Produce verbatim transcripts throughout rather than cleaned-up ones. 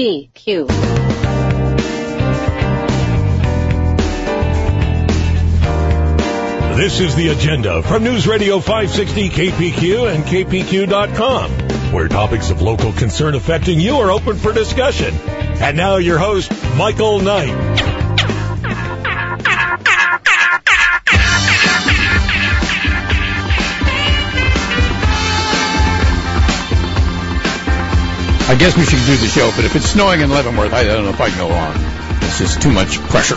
P Q. This is The Agenda from News Radio five sixty K P Q and K P Q dot com, where topics of local concern affecting you are open for discussion. And now your host, Michael Knight. I guess we should do the show, but if it's snowing in Leavenworth, I don't know if I can go on. It's just too much pressure.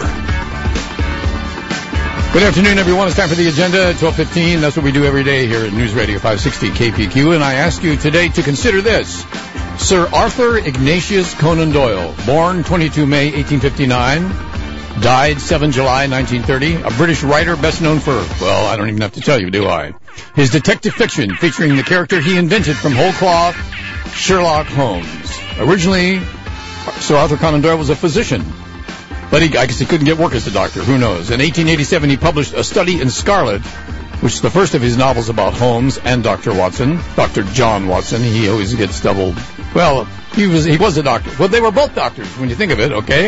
Good afternoon, everyone. It's time for The Agenda, twelve fifteen. That's what we do every day here at News Radio five sixty K P Q. And I ask you today to consider this. Sir Arthur Ignatius Conan Doyle, born twenty-second of May, eighteen fifty-nine, died seventh of July, nineteen thirty, a British writer best known for, well, I don't even have to tell you, do I? His detective fiction featuring the character he invented from whole cloth, Sherlock Holmes. Originally, Sir Arthur Conan Doyle was a physician. But he, I guess he couldn't get work as a doctor. Who knows? In eighteen eighty-seven, he published A Study in Scarlet, which is the first of his novels about Holmes and Doctor Watson. Doctor John Watson. He always gets doubled. Well, he was he was a doctor. Well, they were both doctors when you think of it, okay?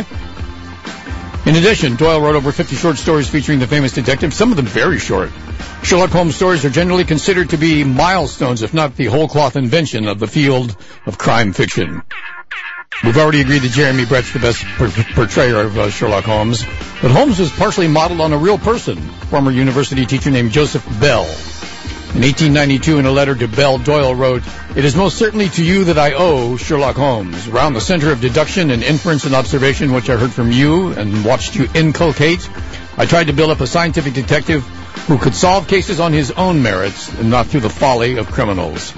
In addition, Doyle wrote over fifty short stories featuring the famous detective, some of them very short. Sherlock Holmes stories are generally considered to be milestones, if not the whole cloth invention of the field of crime fiction. We've already agreed that Jeremy Brett's the best per- portrayer of uh, Sherlock Holmes, but Holmes was partially modeled on a real person, former university teacher named Joseph Bell. In eighteen ninety-two, in a letter to Bell, Doyle wrote, "It is most certainly to you that I owe Sherlock Holmes. Round the center of deduction and inference and observation, which I heard from you and watched you inculcate, I tried to build up a scientific detective who could solve cases on his own merits and not through the folly of criminals."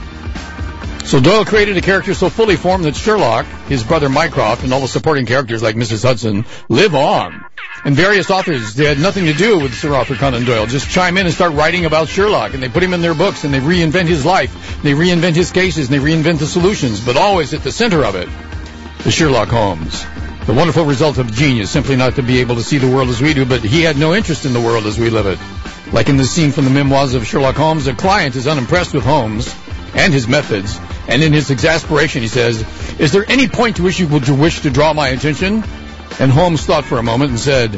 So Doyle created a character so fully formed that Sherlock, his brother Mycroft, and all the supporting characters like Missus Hudson live on. And various authors, they had nothing to do with Sir Arthur Conan Doyle, just chime in and start writing about Sherlock, and they put him in their books, and they reinvent his life, they reinvent his cases, and they reinvent the solutions, but always at the center of it is Sherlock Holmes. The wonderful result of genius, simply not to be able to see the world as we do, but he had no interest in the world as we live it. Like in this scene from the memoirs of Sherlock Holmes, a client is unimpressed with Holmes and his methods, and in his exasperation he says, "Is there any point to which you would wish to draw my attention?" And Holmes thought for a moment and said,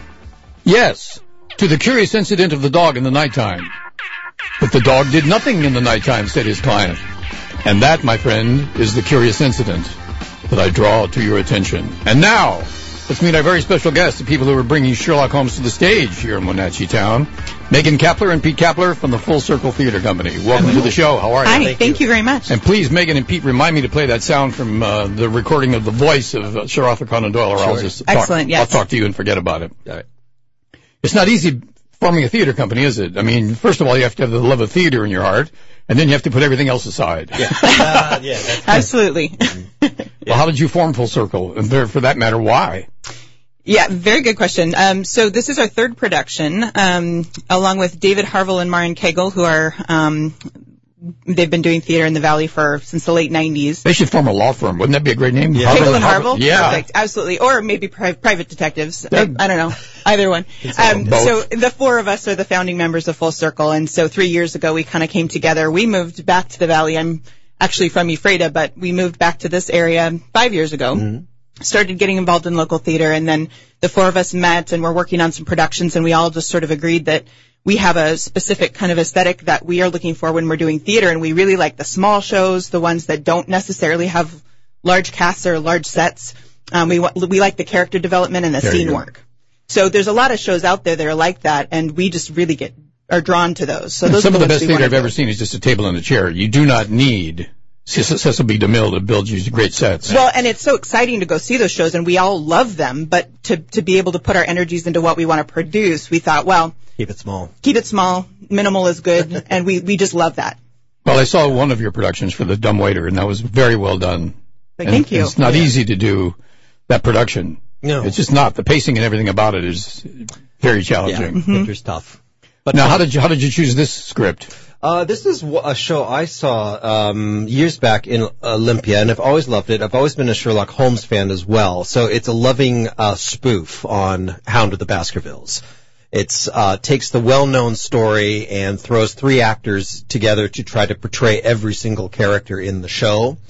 "Yes, to the curious incident of the dog in the nighttime." "But the dog did nothing in the nighttime," said his client. "And that, my friend, is the curious incident that I draw to your attention." And now, let's meet our very special guests, the people who are bringing Sherlock Holmes to the stage here in Wenatchee Town. Megan Kapler and Pete Kapler from the Full Circle Theater Company. Welcome to the show. How are you? Hi, thank, thank you. you very much. And please, Megan and Pete, remind me to play that sound from uh, the recording of the voice of uh, Sir Arthur Conan Doyle, or sure. I'll just talk, Excellent, yes. I'll talk to you and forget about it. All right. It's not easy forming a theater company, is it? I mean, first of all, you have to have the love of theater in your heart, and then you have to put everything else aside. Yeah, uh, yeah that's absolutely. Well, yeah. How did you form Full Circle? And for that matter, why? Yeah, very good question. Um, so this is our third production, um, along with David Harville and Marion Kegel, who are, um, they've been doing theater in the Valley for since the late nineties. They should form a law firm. Wouldn't that be a great name? Yeah. Kegel and Harville? Yeah. Perfect, absolutely. Or maybe pri- private detectives. Yeah. I, I don't know. Either one. Um, so the four of us are the founding members of Full Circle, and so three years ago we kind of came together. We moved back to the Valley. I'm actually from Ephrata, but we moved back to this area five years ago. Mm-hmm. Started getting involved in local theater, and then the four of us met and we're working on some productions, and we all just sort of agreed that we have a specific kind of aesthetic that we are looking for when we're doing theater, and we really like the small shows, the ones that don't necessarily have large casts or large sets. Um, we we like the character development and the there scene work. So there's a lot of shows out there that are like that, and we just really get are drawn to those. So those some are the of the best theater I've do. ever seen is just a table and a chair. You do not need Cecil B. DeMille to build you great sets. Well, and it's so exciting to go see those shows, and we all love them, but to to be able to put our energies into what we want to produce, we thought, well, keep it small. Keep it small. Minimal is good, and we, we just love that. Well, I saw one of your productions for The Dumb Waiter, and that was very well done. But thank you. It's not yeah. easy to do that production. No. It's just not. The pacing and everything about it is very challenging. Yeah, mm-hmm. It's tough. But now, how did you how did you choose this script? Uh, this is a show I saw um, years back in Olympia, and I've always loved it. I've always been a Sherlock Holmes fan as well. So it's a loving uh, spoof on Hound of the Baskervilles. It's uh, takes the well-known story and throws three actors together to try to portray every single character in the show.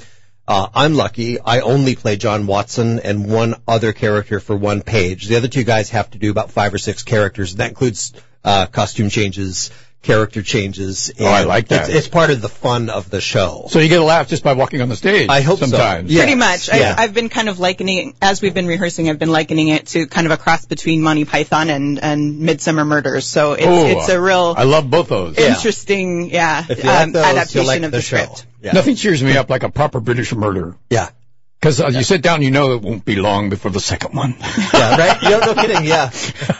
Uh, I'm lucky. I only play John Watson and one other character for one page. The other two guys have to do about five or six characters. That includes uh, costume changes, character changes. Oh, I like that. It's, it's part of the fun of the show. So you get a laugh just by walking on the stage. I hope sometimes. so. Yes. Pretty much. Yeah. I, I've been kind of likening, as we've been rehearsing, I've been likening it to kind of a cross between Monty Python and, and Midsummer Murders. So it's, oh, it's a real I love both those. interesting, yeah, If you like um, those, adaptation you'll like of the, the show. script. Yeah. Nothing cheers me up like a proper British murder. Yeah. Because uh, you sit down, you know it won't be long before the second one. Yeah, right? Yeah, no kidding, yeah.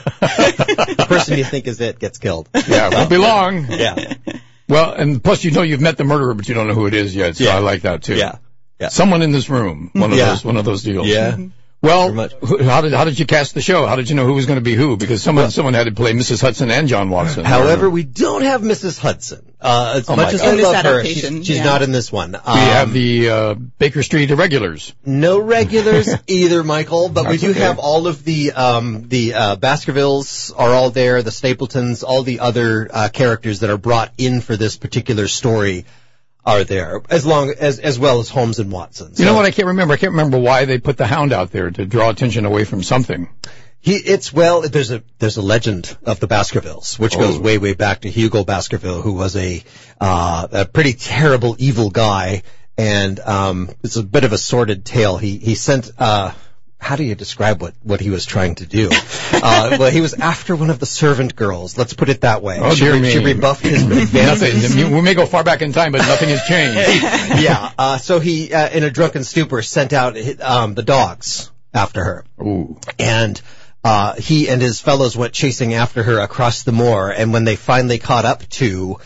The person you think is it gets killed. Yeah, it won't be long. Yeah. Well, and plus you know you've met the murderer, but you don't know who it is yet, so Yeah. I like that too. Yeah. Yeah. Someone in this room, one of Yeah. those, one of those deals. Yeah. Well, Very much. wh- how did how did you cast the show? How did you know who was going to be who? Because someone Well- someone had to play Missus Hudson and John Watson. However, we don't have Missus Hudson. Uh, as Oh my much as God. I In this love her, adaptation, she's, she's yeah. not in this one. Um, we have the uh, Baker Street Irregulars. no regulars either, Michael, but we That's do okay. have all of the um, the uh, Baskervilles are all there, the Stapletons, all the other uh, characters that are brought in for this particular story are there, as long as as well as Holmes and Watson. You know what? I can't remember. I can't remember why they put the Hound out there to draw attention away from something. He, it's well, there's a there's a legend of the Baskervilles, which Oh. goes way way back to Hugo Baskerville, who was a uh, a pretty terrible evil guy, and um, it's a bit of a sordid tale. He he sent. Uh, how do you describe what, what he was trying to do? Uh, well, he was after one of the servant girls. Let's put it that way. Oh, she, dear re- me. she rebuffed his advances. Nothing. We may go far back in time, but nothing has changed. Yeah. Uh, so he, uh, in a drunken stupor, sent out um, the dogs after her. Ooh. And uh, he and his fellows went chasing after her across the moor. And when they finally caught up to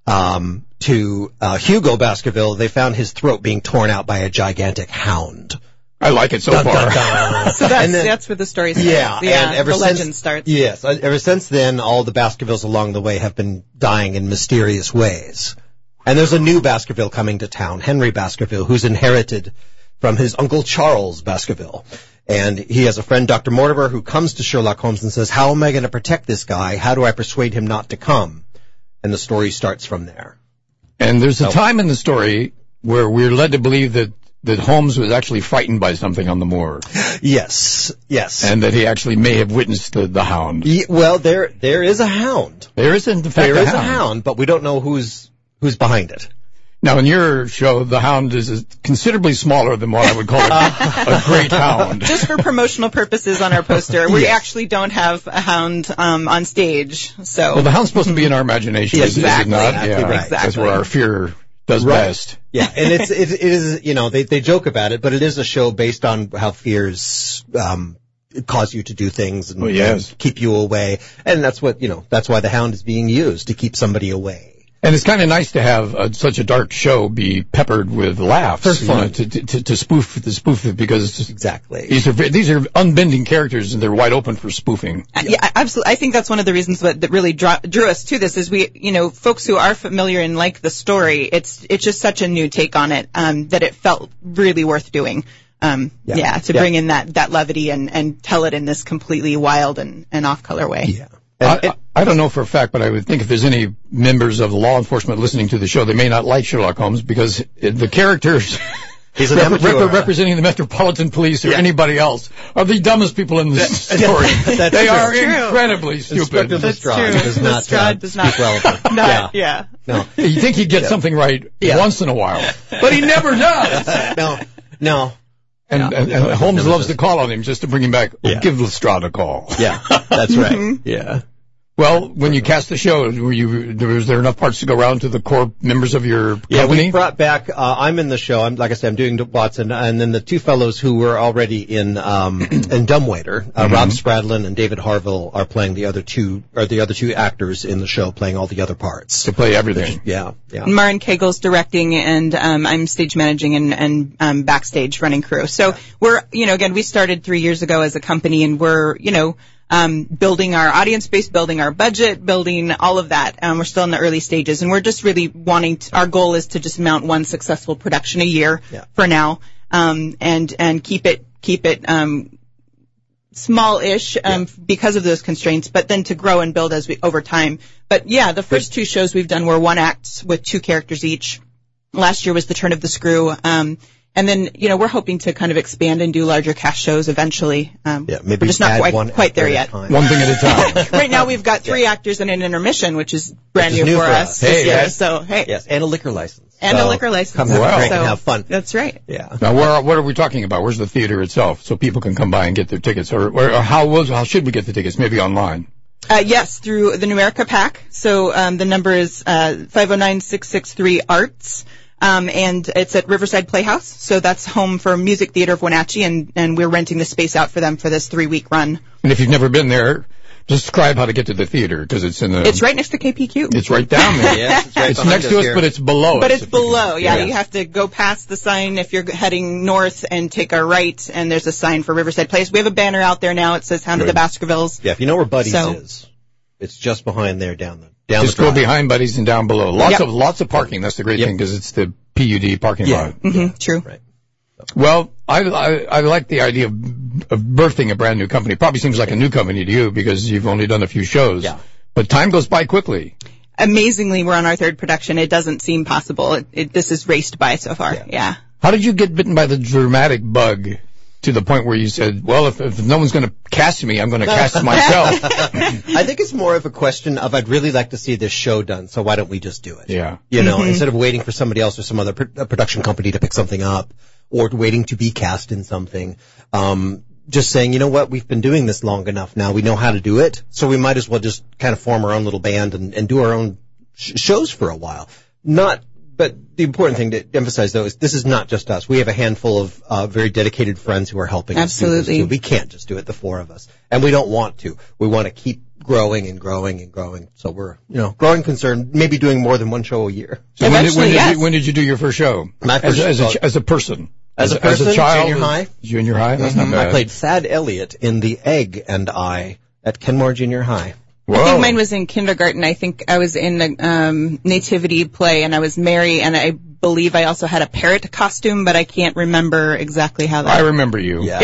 um, to uh, Hugo Baskerville, they found his throat being torn out by a gigantic hound. I like it so Dun, far. dun, dun. So that's, And then- that's where the story starts. Yeah, yeah and ever the since, legend starts. Yes, uh, ever since then, all the Baskervilles along the way have been dying in mysterious ways. And there's a new Baskerville coming to town, Henry Baskerville, who's inherited from his uncle Charles Baskerville. And he has a friend, Doctor Mortimer, who comes to Sherlock Holmes and says, how am I going to protect this guy? How do I persuade him not to come? And the story starts from there. And there's a Oh. time in the story where we're led to believe that, that Holmes was actually frightened by something on the moor, Yes, yes. and that he actually may have witnessed the, the Hound. Ye- well, there there is a hound. There is, in fact, There a is hound. a hound, but we don't know who's who's behind it. Now, in your show, the Hound is considerably smaller than what I would call a, a great hound. Just for promotional purposes on our poster, we Yes. actually don't have a hound um, on stage. So Well, the Hound's supposed to be in our imagination, Yes, is, is it exactly. not? Exactly Yeah, right. that's where our fear does Right. best. Yeah, and it's it, it is you know they they joke about it, but it is a show based on how fears um cause you to do things and, Oh, yes. and keep you away, and that's what you know that's why the Hound is being used to keep somebody away. And it's kind of nice to have uh, such a dark show be peppered with laughs, For you know, fun. to, to to spoof to spoof it, because it's just, Exactly. these are these are unbending characters and they're wide open for spoofing. Uh, yeah, absolutely. I think that's one of the reasons that, that really draw, drew us to this is we, you know, folks who are familiar and like the story, it's it's just such a new take on it um, that it felt really worth doing. Um, Yeah. yeah. to Yeah. bring in that, that levity and, and tell it in this completely wild and, and off-color way. Yeah. And I, it- I, I don't know for a fact, but I would think if there's any members of law enforcement listening to the show, they may not like Sherlock Holmes because it- the characters He's an rep- amateur. rep- representing the Metropolitan Police or Yeah. anybody else are the dumbest people in the story. That's they true. are True. incredibly stupid. Inspector That's Lestrade true. does not, Lestrade uh, does not- speak well of it. Not- yeah. yeah. No. You think he'd get something right Yeah. once in a while, but he never does. No. No. And, Yeah. and, and Holmes Never loves does. to call on him just to bring him back. Oh, Yeah. give Lestrade a call. Yeah. That's right. Yeah. Well, when you cast the show, were you, was there enough parts to go around to the core members of your Yeah, company? we brought back. Uh, I'm in the show. I'm like I said, I'm doing Watson, and then the two fellows who were already in um, in Dumbwaiter, uh, Mm-hmm. Rob Spradlin and David Harville, are playing the other two, or the other two actors in the show, playing all the other parts. to play everything. Yeah, yeah. Marin Kegel's directing, and um, I'm stage managing and, and um, backstage running crew. So we're, you know, again, we started three years ago as a company, and we're, you know, um, building our audience base, building our budget, building all of that. Um, we're still in the early stages, and we're just really wanting to, our goal is to just mount one successful production a year Yeah. for now, um, and and keep it keep it um, small-ish um, Yeah. because of those constraints, but then to grow and build as we over time. But yeah, the first two shows we've done were one acts with two characters each. Last year was The Turn of the Screw, um, And then, you know, we're hoping to kind of expand and do larger cast shows eventually. Um, yeah, maybe we're just not quite, one quite there yet. One thing at a time. Right now we've got three yeah. actors and an intermission, which is brand which is new, new for, for us, us. this hey, year. yes. So, hey. Yes, and a liquor license. And so a liquor license. Come have wow. a drink so, and have fun. That's right. Yeah. Now, where, what are we talking about? Where's the theater itself, so people can come by and get their tickets? Or, or, or how was how should we get the tickets? Maybe online. Uh, yes, through the Numerica Pack. So um, the number is uh, five oh nine, six six three, A R T S. Um, and it's at Riverside Playhouse. So that's home for Music Theater of Wenatchee, and, and we're renting the space out for them for this three-week run. And if you've never been there, describe how to get to the theater, because it's in the... It's right next to K P Q. It's right down there. Yes, it's right it's next to us, here. but it's below but us. But it's below, yeah, yeah. You have to go past the sign if you're heading north and take a right, and there's a sign for Riverside Place. We have a banner out there now. It says Hound of the Baskervilles. Yeah, if you know where Buddy's so, is, it's just behind there down the down Just the go drive. behind Buddies and down below. Lots yep. of lots of parking. That's the great yep. thing, because it's the P U D parking yeah. lot. Mm-hmm, yeah. True. Right. Well, I, I I like the idea of, of birthing a brand new company. Probably seems like a new company to you because you've only done a few shows. Yeah. But time goes by quickly. Amazingly, we're on our third production. It doesn't seem possible. It, it, this is raced by so far. Yeah. yeah. How did you get bitten by the dramatic bug to the point where you said, well, if, if no one's going to cast me, I'm going to cast myself? I think it's more of a question of I'd really like to see this show done, so why don't we just do it? Yeah. You know, Mm-hmm. instead of waiting for somebody else or some other pr- a production company to pick something up or waiting to be cast in something. Um, just saying, you know what, we've been doing this long enough now. We know how to do it, so we might as well just kind of form our own little band and, and do our own sh- shows for a while. Not, but the important thing to emphasize, though, is this is not just us. We have a handful of uh, very dedicated friends who are helping Absolutely. us do this, too. We can't just do it, the four of us. And we don't want to. We want to keep growing and growing and growing. So we're, you know, growing concern, maybe doing more than one show a year. So when did, when, did yes. you, when did you do your first show? My first as, as, a, show. as a person. As a person, as a child, junior high. Junior high? That's Mm-hmm. not bad. I played Thad Elliott in The Egg and I at Kenmore Junior High. Whoa. I think mine was in kindergarten. I think I was in the um, nativity play, and I was Mary, and I believe I also had a parrot costume, but I can't remember exactly how that. I remember you. Yeah.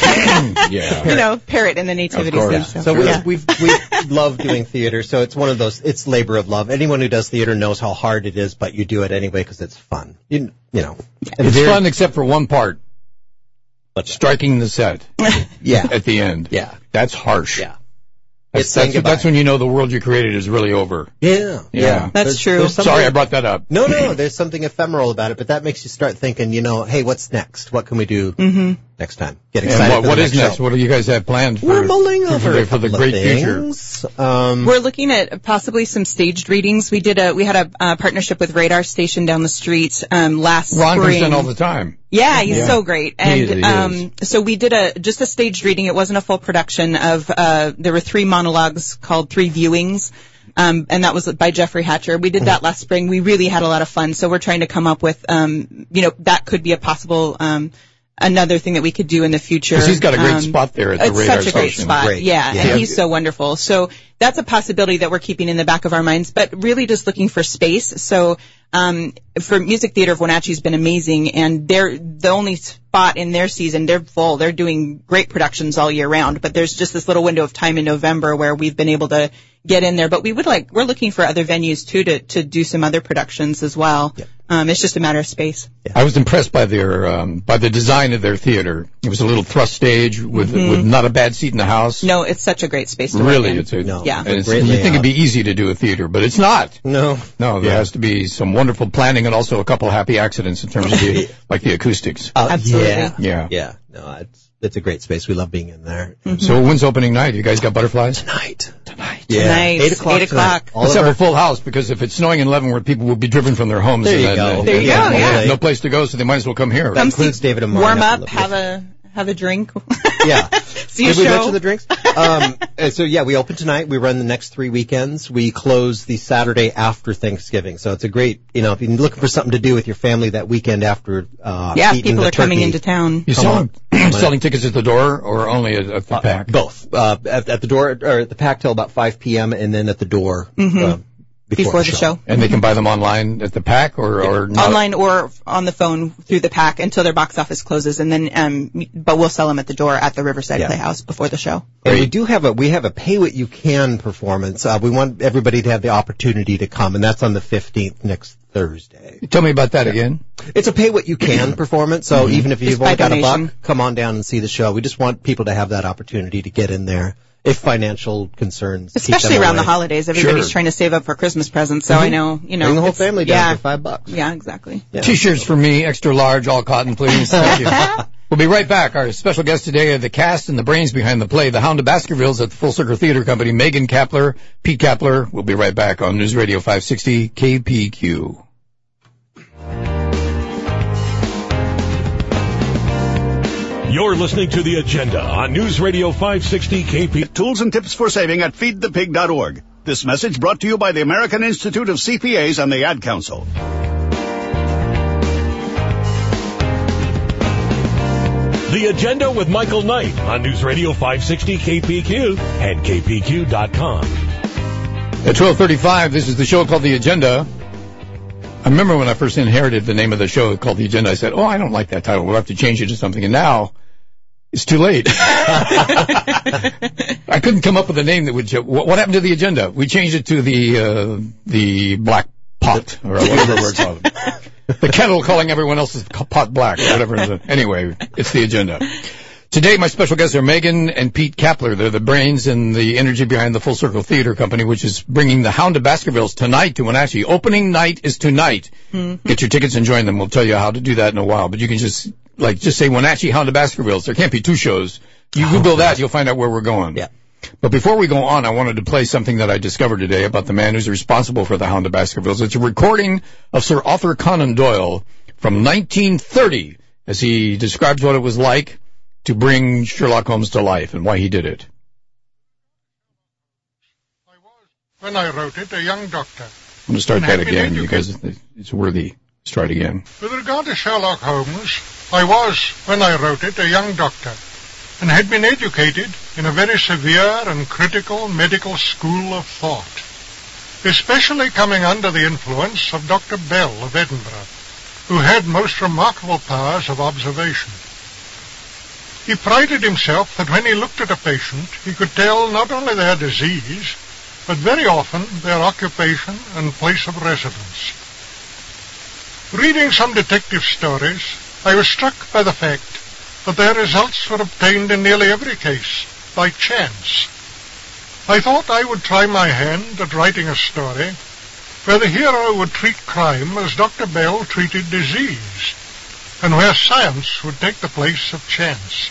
yeah. You know, parrot in the nativity Of course. stage. So So, we, yeah. we've, we've loved doing theater, so it's one of those, it's labor of love. Anyone who does theater knows how hard it is, but you do it anyway because it's fun. You, you know. And It's there- fun except for one part. What's that? Striking the set Yeah. at the end. Yeah. That's harsh. Yeah. That's, It's saying that's, goodbye. that's when you know the world you created is really over. Yeah. Yeah. That's There's- true. there's something- Sorry I brought that up. No, no, there's something ephemeral about it, but that makes you start thinking, you know, hey, what's next? What can we do Mm-hmm. next time? Get And excited what, for what the is next next? show. What do you guys have planned for, We're mulling for, over the, a for the couple great of future? things. Um, We're looking at possibly some staged readings. We did a we had a uh, partnership with Radar Station down the street um, last Ron comes spring. in all the time. Yeah, he's Yeah. so great. He And is, he um is. so we did a just a staged reading. It wasn't a full production of uh there were three monologues called Three Viewings. Um and that was by Jeffrey Hatcher. We did that last spring. We really had a lot of fun. So we're trying to come up with um you know, that could be a possible um another thing that we could do in the future. Because he's got a great Um, spot there at the It's Radar such a great Station. spot. Great. Yeah, Yeah. and he's so wonderful. So that's a possibility that we're keeping in the back of our minds, but really just looking for space. So um for Music Theater of Wenatchee has been amazing, and they're the only spot in their season. They're full. They're doing great productions all year round, but there's just this little window of time in November where we've been able to get in there. But we would like we're looking for other venues too to to do some other productions as well. Yeah. Um it's just a matter of space. I was impressed by their um, by the design of their theater. It was a little thrust stage with with not a bad seat in the house. No, it's such a great space to Really, work in. it's a No. Yeah. and it's, Great you think layout. it'd be easy to do a theater, but it's not. no. No, there Yeah. has to be some wonderful planning and also a couple happy accidents in terms of the like the acoustics. Uh, Absolutely. Yeah. Yeah. Yeah. No, it's it's a great space. We love being in there. So when's opening night? You guys got butterflies? Tonight. Tonight. Yeah. Tonight, Eight o'clock. eight tonight. o'clock. All Let's of have our- a full house, because if it's snowing in Leavenworth, people will be driven from their homes. There and you then, go. uh, There you yeah, go, they yeah. have no place to go, so they might as well come here. That Come includes see- David and Maureen warm up up, in the- have a have a drink. Yeah. See a Did we show. mention the drinks? Um, uh, so yeah, we open tonight. We run the next three weekends. We close the Saturday after Thanksgiving. So it's a great, you know, if you're looking for something to do with your family that weekend after, uh, Yeah, eating people the are coming turkey. into town. You Come selling, on. selling tickets at the door or only at, at the pack? Both. Uh, at, at the door, or at the pack till about five p.m. and then at the door, uh, before, before the, the show. show. And they can buy them online at the Pack or, or not? Online or on the phone through the Pack until their box office closes, and then um, but we'll sell them at the door at the Riverside Yeah. Playhouse before the show. And we do have a we have a pay what you can performance. Uh, we want everybody to have the opportunity to come, and that's on the fifteenth next Thursday. Tell me about that again. It's a pay what you can performance, so Mm-hmm. even if you've Just by only got a donation. buck, come on down and see the show. We just want people to have that opportunity to get in there if financial concerns keep them Especially around away. the holidays, everybody's Sure. trying to save up for Christmas presents. So Mhm. I know, you know, Bring the whole it's- family down yeah, for five bucks. Yeah, exactly. Yeah. T-shirts for me, extra large, all cotton, please. Thank you. We'll be right back. Our special guests today are the cast and the brains behind the play, The Hound of Baskervilles at the Full Circle Theater Company, Megan Kapler, Pete Kapler. We'll be right back on News Radio five sixty K P Q. You're listening to The Agenda on News Radio five sixty K P. Tools and tips for saving at feed the pig dot org. This message brought to you by the American Institute of C P As and the Ad Council. The Agenda with Michael Knight on News Radio five sixty K P Q and K P Q dot com. At twelve thirty-five, this is the show called The Agenda. I remember when I first inherited the name of the show called The Agenda, I said, oh, I don't like that title. We'll have to change it to something. And now, it's too late. I couldn't come up with a name that would... What what happened to The Agenda? We changed it to the uh, the Black Pot, or whatever we're calling it. The kettle calling everyone else's pot black, or whatever. it is. Anyway, it's The Agenda. Today, my special guests are Megan and Pete Kapler. They're the brains and the energy behind the Full Circle Theater Company, which is bringing the Hound of Baskervilles tonight to Wenatchee. Opening night is tonight. Mm-hmm. Get your tickets and join them. We'll tell you how to do that in a while. But you can just, like, just say Wenatchee Hound of Baskervilles. There can't be two shows. You Google that, you'll find out where we're going. Yeah. But before we go on, I wanted to play something that I discovered today about the man who's responsible for the Hound of Baskervilles. It's a recording of Sir Arthur Conan Doyle from nineteen thirty, as he describes what it was like to bring Sherlock Holmes to life and why he did it. I was, when I wrote it, a young doctor. I'm going to start that again because it's worthy. Let's try it again. With regard to Sherlock Holmes, I was, when I wrote it, a young doctor, and had been educated in a very severe and critical medical school of thought, especially coming under the influence of Doctor Bell of Edinburgh, who had most remarkable powers of observation. He prided himself that when he looked at a patient, he could tell not only their disease, but very often their occupation and place of residence. Reading some detective stories, I was struck by the fact that their results were obtained in nearly every case by chance. I thought I would try my hand at writing a story where the hero would treat crime as Doctor Bell treated disease, and where science would take the place of chance.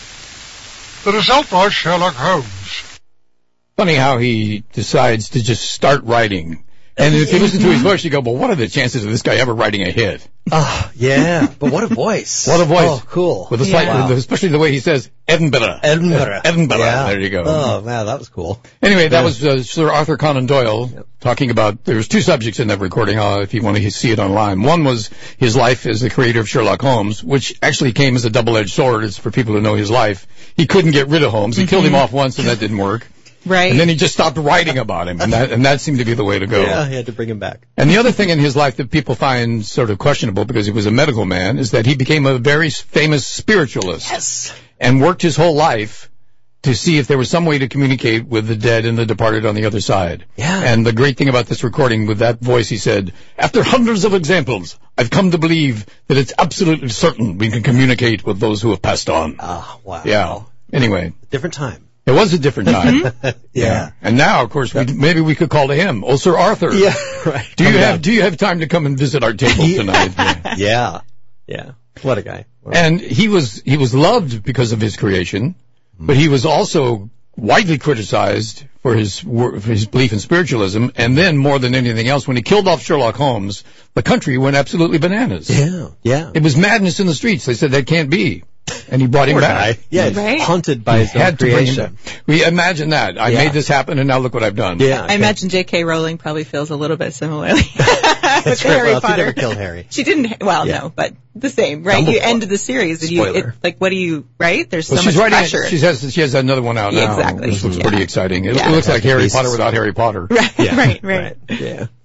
The result was Sherlock Holmes. Funny how he decides to just start writing. And if you listen to his voice, you go, well, what are the chances of this guy ever writing a hit? Oh, yeah. But what a voice. What a voice. Oh, cool. With a slight, Yeah. with- especially the way he says Edinburgh. Edinburgh. Edinburgh. Yeah. There you go. Oh, man, that was cool. Anyway, that Yeah. was uh, Sir Arthur Conan Doyle Yep. talking about, there was two subjects in that recording, uh, if you want to see it online. One was his life as the creator of Sherlock Holmes, which actually came as a double-edged sword. It's for people who know his life. He couldn't get rid of Holmes. He mm-hmm. killed him off once, and that didn't work. Right. And then he just stopped writing about him, and that, and that seemed to be the way to go. Yeah, he had to bring him back. And the other thing in his life that people find sort of questionable because he was a medical man is that he became a very famous spiritualist. Yes. And worked his whole life to see if there was some way to communicate with the dead and the departed on the other side. Yeah. And the great thing about this recording with that voice, he said, after hundreds of examples, I've come to believe that it's absolutely certain we can communicate with those who have passed on. Oh, wow. Yeah. Anyway. Different time. It was a different time. yeah. yeah. And now, of course, we, maybe we could call to him. Oh, Sir Arthur. Yeah, right. Do you Come have down. Do you have time to come and visit our table tonight? yeah. yeah. Yeah. What a guy. What a And he was he was loved because of his creation, but he was also widely criticized for his for his belief in spiritualism. And then, more than anything else, when he killed off Sherlock Holmes, the country went absolutely bananas. Yeah. Yeah. It was madness in the streets. They said that can't be. And he brought him Poor back. guy. Yeah, Right. he's haunted by his He had own to bring him creation. back. We imagine that. I Yeah. made this happen, and now look what I've done. Yeah. I imagine J K. Rowling probably feels a little bit similarly with That's right. Harry Well, she Potter. never killed Harry. She didn't. Well, Yeah. no, but the same, right? You Dumbledore. ended the series, and you it, Spoiler. like, what do you? Right? There's so Well, much she's writing. pressure. She has. She has another one out Yeah, now. exactly. Which looks Yeah. pretty exciting. It, Yeah. it looks like Harry Pieces. Potter without Harry Potter. right, Yeah. right, right. Yeah.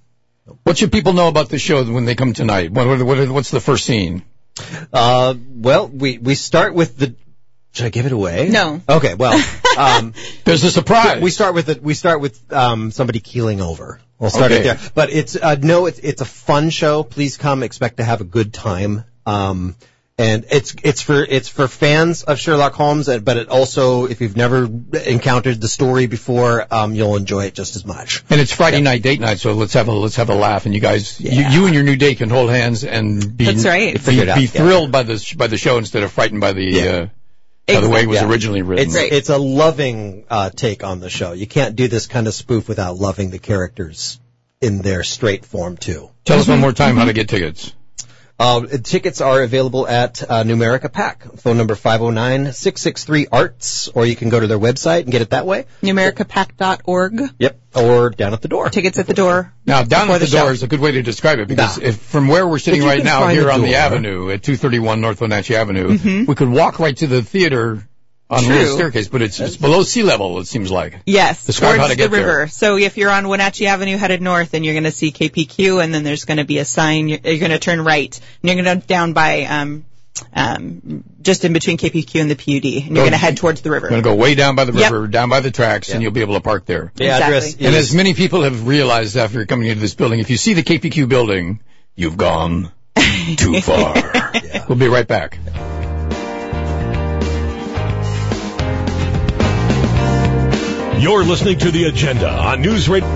What should people know about the show when they come tonight? What, what, what, what's the first scene? Uh, well, we, we start with the, should I give it away? No. Okay, well, um, there's a surprise. We start with the, we start with, um, somebody keeling over. We'll start Okay. it there. But it's, uh, no, it's, it's a fun show. Please come, expect to have a good time. Um, and it's, it's for, it's for fans of Sherlock Holmes, but it also, if you've never encountered the story before, um, you'll enjoy it just as much. And it's Friday night date night, so let's have a let's have a laugh. And you guys, Yeah. you, you and your new date can hold hands and be That's right. be, Figure it out, be yeah. thrilled by the by the show instead of frightened by the uh, by the way it was Yeah. originally written. It's, it's a loving, uh, take on the show. You can't do this kind of spoof without loving the characters in their straight form, too. Tell us one more time how to get tickets. Uh, tickets are available at uh, Numerica Pack. Phone number five oh nine, six six three, A R T S, or you can go to their website and get it that way. Numerica Pack dot org. Yep, or down at the door. Tickets at the door. Now, down before at the, the door show. is a good way to describe it, because Nah. if, from where we're sitting If you right can now find here the on the door. avenue at two thirty-one North Wenatchee Avenue, Mm-hmm. we could walk right to the theater on a True. little staircase, but it's, it's below sea level, it seems like. Yes, Describe towards how to get the river. there. So if you're on Wenatchee Avenue headed north, and you're going to see K P Q, and then there's going to be a sign. You're, you're going to turn right, and you're going to down by um, um, just in between K P Q and the P U D, and you're Oh, going to head towards the river. You're going to go way down by the Yep. river, down by the tracks, Yep. and you'll be able to park there. The Exactly. address And is as many people have realized after coming into this building, if you see the K P Q building, you've gone too far. We'll be right back. You're listening to The Agenda on News Radio.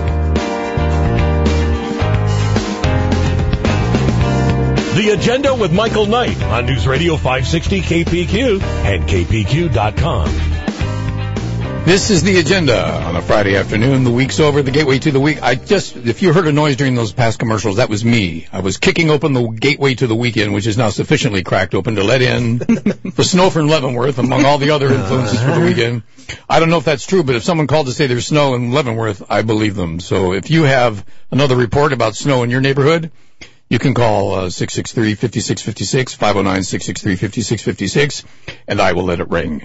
The Agenda with Michael Knight on News Radio five sixty K P Q and K P Q dot com. This is The Agenda on a Friday afternoon. The week's over, the gateway to the week. I just, if you heard a noise during those past commercials, that was me. I was kicking open the gateway to the weekend, which is now sufficiently cracked open to let in the snow from Leavenworth, among all the other influences for the weekend. I don't know if that's true, but if someone called to say there's snow in Leavenworth, I believe them. So if you have another report about snow in your neighborhood, you can call uh, six six three, five six five six, five oh nine, six six three, five six five six, and I will let it ring.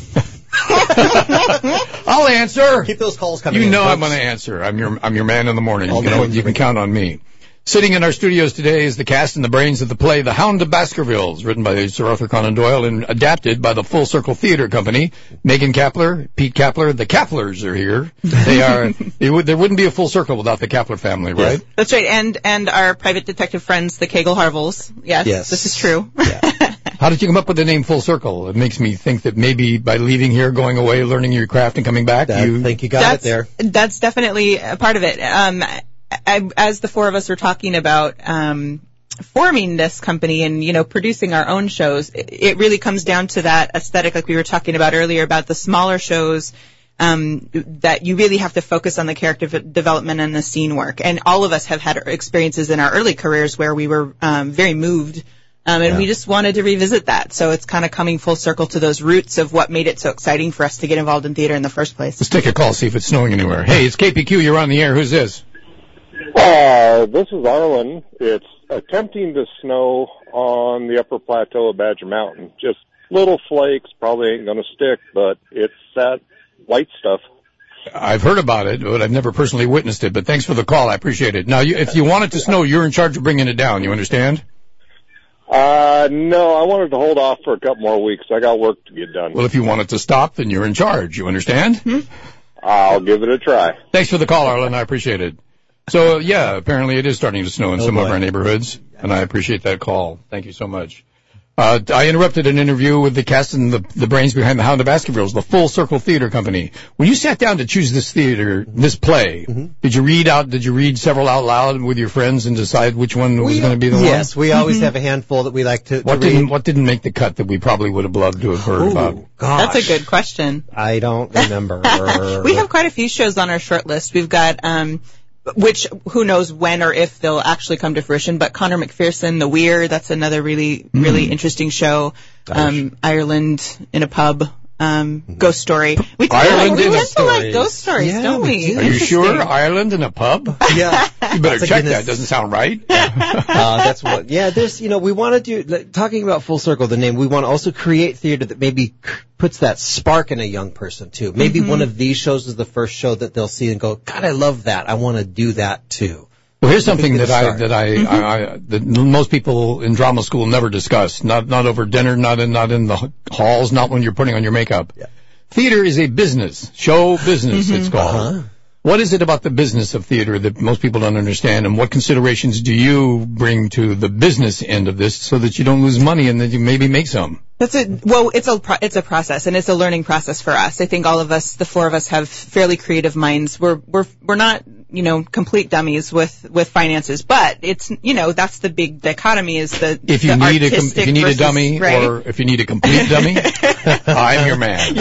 I'll answer. keep those calls coming You in, know folks. I'm going to answer. I'm your I'm your man in the morning. You All can, the you can count on me. Sitting in our studios today is the cast and the brains of the play The Hound of Baskervilles, written by Sir Arthur Conan Doyle and adapted by the Full Circle Theater Company. Megan Kapler, Pete Kapler, the Kaplers are here. They are. It would, there wouldn't be a Full Circle without the Kapler family, right? Yes. That's right, and and our private detective friends, the Kegel Harvels. Yes, Yes. this is true. How did you come up with the name Full Circle? It makes me think that maybe by leaving here, going away, learning your craft, and coming back, I you think you got that's, it there. That's definitely a part of it. Um, I, as the four of us were talking about um, forming this company and, you know, producing our own shows, it, it really comes down to that aesthetic, like we were talking about earlier, about the smaller shows um, that you really have to focus on the character v- development and the scene work. And all of us have had experiences in our early careers where we were um, very moved. Um, and Yeah. we just wanted to revisit that. So it's kind of coming full circle to those roots of what made it so exciting for us to get involved in theater in the first place. Let's take a call, see if it's snowing anywhere. Hey, it's K P Q. You're on the air. Who's this? Uh, this is Arlen. It's attempting to snow on the upper plateau of Badger Mountain. Just little flakes, probably ain't going to stick, but it's that white stuff. I've heard about it, but I've never personally witnessed it. But thanks for the call. I appreciate it. Now, you, if you want it to snow, you're in charge of bringing it down. You understand? Uh, no, I wanted to hold off for a couple more weeks. I got work to get done. Well, if you want it to stop, then you're in charge. You understand? Hmm? I'll give it a try. Thanks for the call, Arlen. I appreciate it. So, yeah, apparently it is starting to snow in Oh, some of boy. our neighborhoods, and I appreciate that call. Thank you so much. Uh, I interrupted an interview with the cast and the, the brains behind the Hound of Baskervilles, the Full Circle Theater Company. When you sat down to choose this theater, this play, Mm-hmm. did you read out, did you read several out loud with your friends and decide which one was going to be the one? Yes, we always have a handful that we like to, to What read. didn't, what didn't make the cut that we probably would have loved to have heard Ooh, about? gosh. That's a good question. I don't remember. We have quite a few shows on our short list. We've got, um, which who knows when or if they'll actually come to fruition, but Connor McPherson, The Weir, that's another really, really interesting show. Um, Ireland in a Pub, um, Ghost Story. We, Ireland we in a tend to like Stories. ghost stories, Yeah, don't we we? do. Are you Interesting. sure? Ireland in a pub? Yeah. You better That's a check Guinness. that. Doesn't sound right. uh, that's what, yeah, there's, you know, we want to do, like, talking about Full Circle, the name, we want to also create theater that maybe c- puts that spark in a young person, too. Maybe Mm-hmm. one of these shows is the first show that they'll see and go, God, I love that. I want to do that, too. Well, here's something that I that I, mm-hmm. I, I that most people in drama school never discuss. Not not over dinner, not in not in the halls, not when you're putting on your makeup. Yeah. Theater is a business, show business. Mm-hmm. It's called. Uh-huh. What is it about the business of theater that most people don't understand, and what considerations do you bring to the business end of this so that you don't lose money and that you maybe make some? That's a well, it's a pro- it's a process, and it's a learning process for us. I think all of us, the four of us, have fairly creative minds. We're we're we're not you know complete dummies with, with finances, but it's you know that's the big dichotomy is the if you the need a com- if you need versus, a dummy right? or if you need a complete dummy, I'm your man.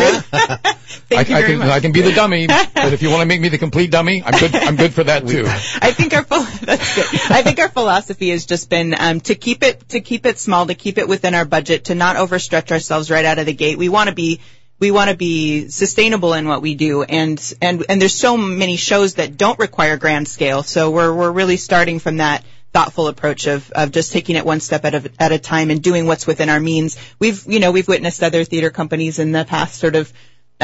Thank I, you I very can much. I can be the dummy, but if you want to make me the complete dummy, I'm good. I'm good for that too. I think our that's good. I think our philosophy has just been um, to keep it to keep it small, to keep it within our budget, to not overstretch ourselves right out of the gate. We want to be we want to be sustainable in what we do, and and and there's so many shows that don't require grand scale. So we're we're really starting from that thoughtful approach of of just taking it one step at a at a time and doing what's within our means. We've you know we've witnessed other theater companies in the past sort of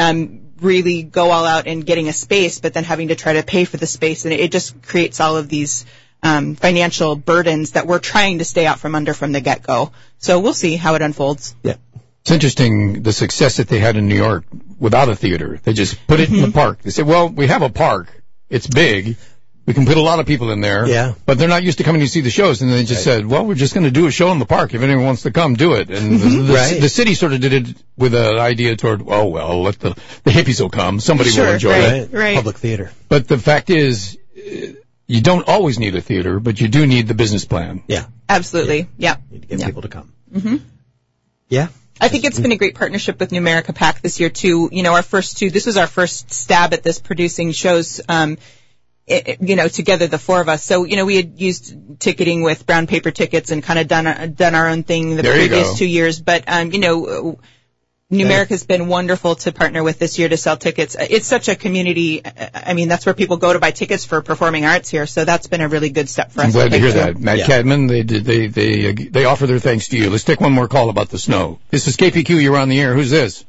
um really go all out in getting a space, but then having to try to pay for the space, and it just creates all of these um financial burdens that we're trying to stay out from under from the get-go. So we'll see how it unfolds. Yeah. It's interesting the success that they had in New York without a theater. They just put it mm-hmm. in the park. They said, well, we have a park. It's big. We can put a lot of people in there. Yeah. But they're not used to coming to see the shows. And they just right. said, well, we're just going to do a show in the park. If anyone wants to come, do it. And the, the, right. the city sort of did it with an idea toward, oh, well, let the, the hippies will come. Somebody sure, will enjoy right, it. Right. Public theater. But the fact is, you don't always need a theater, but you do need the business plan. Yeah. Absolutely. Yeah. yeah. Need to get yeah. people to come. Mm-hmm. Yeah. I think it's been a great partnership with New America Pack this year, too. You know, our first two, this was our first stab at this, producing shows, um, it, you know, together, the four of us. So, you know, we had used ticketing with brown paper tickets and kind of done, done our own thing the there previous two years. But, um, you know, New America's been wonderful to partner with this year to sell tickets. It's such a community. I mean, that's where people go to buy tickets for performing arts here. So that's been a really good step for us. I'm glad to, to hear too. that. Matt yeah. Cadman, they did, they, they, they offer their thanks to you. Let's take one more call about the snow. This is K P Q. You're on the air. Who's this?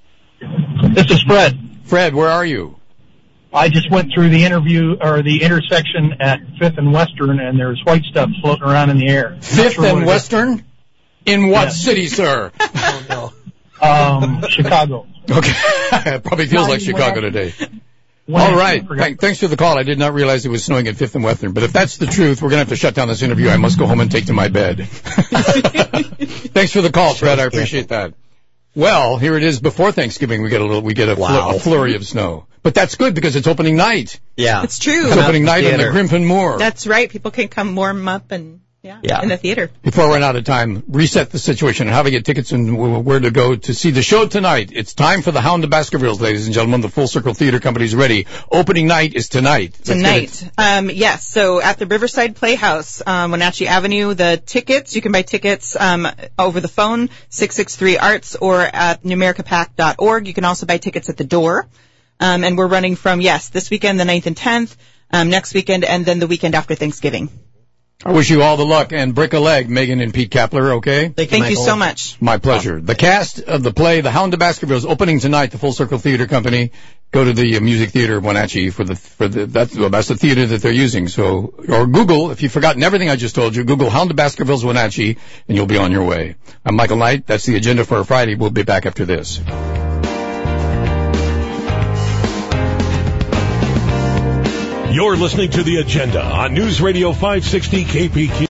This is Fred. Fred, where are you? I just went through the interview or the intersection at Fifth and Western, and there's white stuff floating around in the air. Fifth sure and Western? In what yes. city, sir? Oh, no. Um, Chicago. Okay. It probably feels like Chicago today. All right. Th- thanks for the call. I did not realize it was snowing at Fifth and Western. But if that's the truth, we're going to have to shut down this interview. I must go home and take to my bed. Thanks for the call, Fred. I appreciate that. Well, here it is before Thanksgiving. We get a little, we get a, wow. fl- a flurry of snow. But that's good because it's opening night. Yeah. It's true. It's opening night on the Grimpen Moor. That's right. People can come warm up and, yeah, yeah. in the theater. Before I run out of time, reset the situation and how to get tickets and where to go to see the show tonight. It's time for the Hound of Baskervilles, ladies and gentlemen. The Full Circle Theater Company is ready. Opening night is tonight. Tonight. Um, yes. So at the Riverside Playhouse, um, Wenatchee Avenue, the tickets, you can buy tickets, um, over the phone, six six three arts, or at new america pack dot org. You can also buy tickets at the door. Um, and we're running from, yes, this weekend, the ninth and tenth, um, next weekend, and then the weekend after Thanksgiving. I wish you all the luck and break a leg, Megan and Pete Kapler, okay? Thank you, Thank you so much. My pleasure. The cast of the play, The Hound of Baskervilles, opening tonight, the Full Circle Theater Company. Go to the uh, Music Theater of Wenatchee for the, for the, that's, well, that's the theater that they're using. So, or Google, if you've forgotten everything I just told you, Google Hound of Baskervilles, Wenatchee, and you'll be on your way. I'm Michael Knight. That's the agenda for Friday. We'll be back after this. You're listening to The Agenda on News Radio five sixty K P Q.